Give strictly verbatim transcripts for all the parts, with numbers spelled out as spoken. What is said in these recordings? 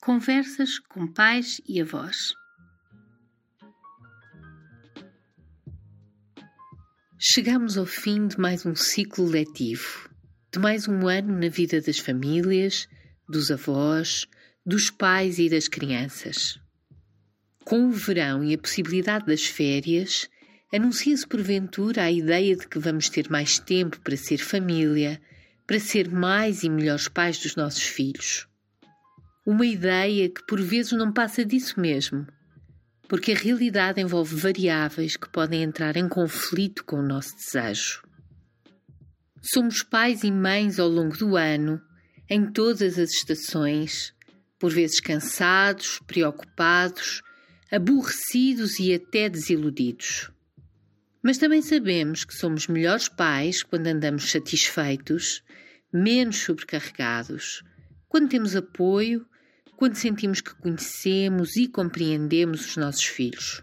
Conversas com pais e avós. Chegamos ao fim de mais um ciclo letivo, de mais um ano na vida das famílias, dos avós, dos pais e das crianças. Com o verão e a possibilidade das férias, anuncia-se porventura a ideia de que vamos ter mais tempo para ser família, para ser mais e melhores pais dos nossos filhos. Uma ideia que por vezes não passa disso mesmo, porque a realidade envolve variáveis que podem entrar em conflito com o nosso desejo. Somos pais e mães ao longo do ano, em todas as estações, por vezes cansados, preocupados, aborrecidos e até desiludidos. Mas também sabemos que somos melhores pais quando andamos satisfeitos, menos sobrecarregados, quando temos apoio, quando sentimos que conhecemos e compreendemos os nossos filhos.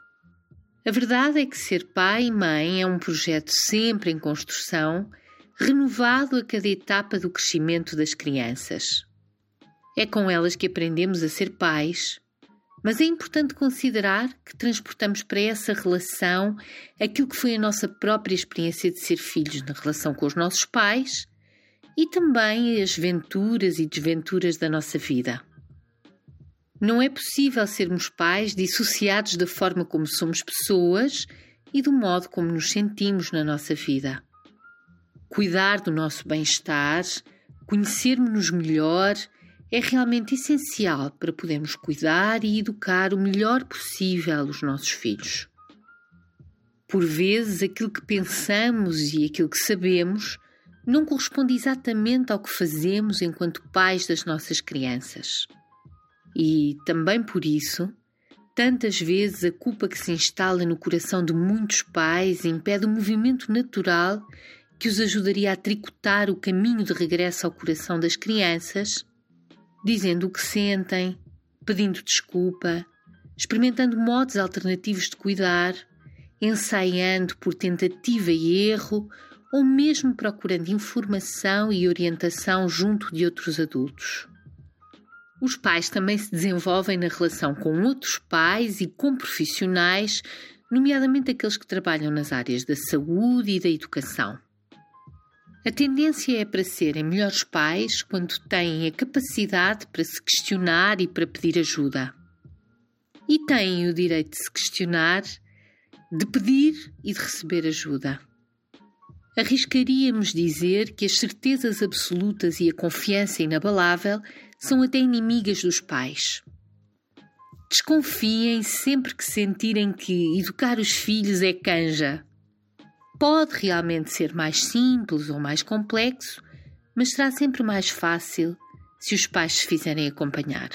A verdade é que ser pai e mãe é um projeto sempre em construção, renovado a cada etapa do crescimento das crianças. É com elas que aprendemos a ser pais, mas é importante considerar que transportamos para essa relação aquilo que foi a nossa própria experiência de ser filhos na relação com os nossos pais e também as venturas e desventuras da nossa vida. Não é possível sermos pais dissociados da forma como somos pessoas e do modo como nos sentimos na nossa vida. Cuidar do nosso bem-estar, conhecermos-nos melhor, é realmente essencial para podermos cuidar e educar o melhor possível os nossos filhos. Por vezes, aquilo que pensamos e aquilo que sabemos não corresponde exatamente ao que fazemos enquanto pais das nossas crianças. E, também por isso, tantas vezes a culpa que se instala no coração de muitos pais impede o movimento natural que os ajudaria a tricotar o caminho de regresso ao coração das crianças, dizendo o que sentem, pedindo desculpa, experimentando modos alternativos de cuidar, ensaiando por tentativa e erro ou mesmo procurando informação e orientação junto de outros adultos. Os pais também se desenvolvem na relação com outros pais e com profissionais, nomeadamente aqueles que trabalham nas áreas da saúde e da educação. A tendência é para serem melhores pais quando têm a capacidade para se questionar e para pedir ajuda. E têm o direito de se questionar, de pedir e de receber ajuda. Arriscaríamos dizer que as certezas absolutas e a confiança inabalável são até inimigas dos pais. Desconfiem sempre que sentirem que educar os filhos é canja. Pode realmente ser mais simples ou mais complexo, mas será sempre mais fácil se os pais se fizerem acompanhar.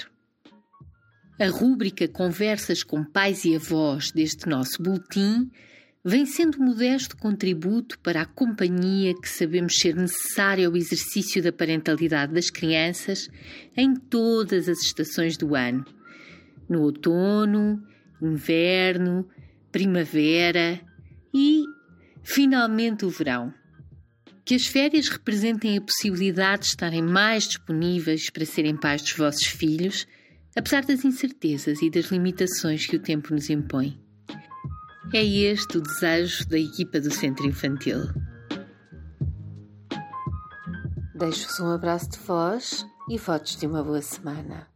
A rúbrica Conversas com Pais e Avós deste nosso boletim vem sendo um modesto contributo para a companhia que sabemos ser necessária ao exercício da parentalidade das crianças em todas as estações do ano. No outono, inverno, primavera e, finalmente, o verão. Que as férias representem a possibilidade de estarem mais disponíveis para serem pais dos vossos filhos, apesar das incertezas e das limitações que o tempo nos impõe. É este o desejo da equipa do Centro Infantil. Deixo-vos um abraço de voz e votos de uma boa semana.